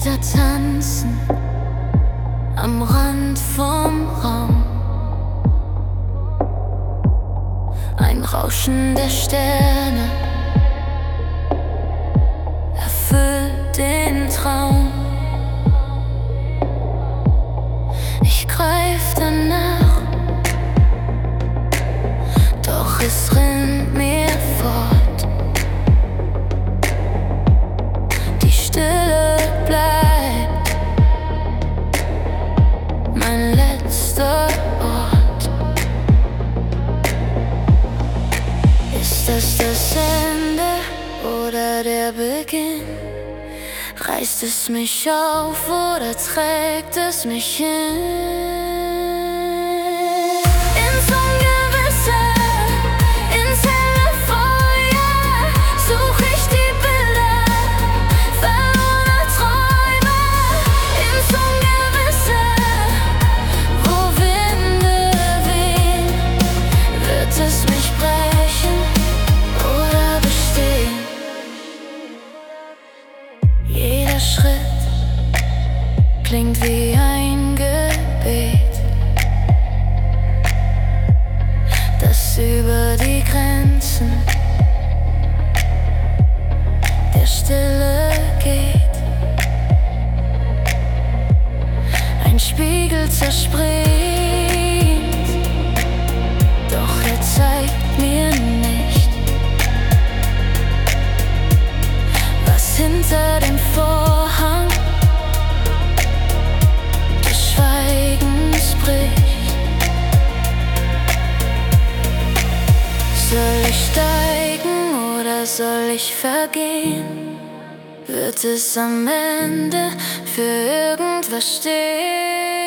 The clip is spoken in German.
Geister tanzen am Rand vom Raum. Ein Rauschen der Sterne erfüllt den Traum. Ich greif danach, doch es rinnt mir fort. Die Stille bleibt mein letzter Ort. Ist das Ende oder der Beginn? Reißt es mich auf oder trägt es mich hin? Ins Ungewisse, ins helle Feuer such ich die Bilder verlorener Träume. Ins Ungewisse, wo Winde wehen, wird es mich brechen oder bestehen? Jeder Schritt klingt wie ein Gebet, das über die Grenzen der Stille geht. Ein Spiegel zerspringt, doch er zeigt mir nicht, was hinter dem Vorhang des Schweigens bricht. Soll ich steigen oder soll ich vergehen? Wird es am Ende für irgendwas stehen?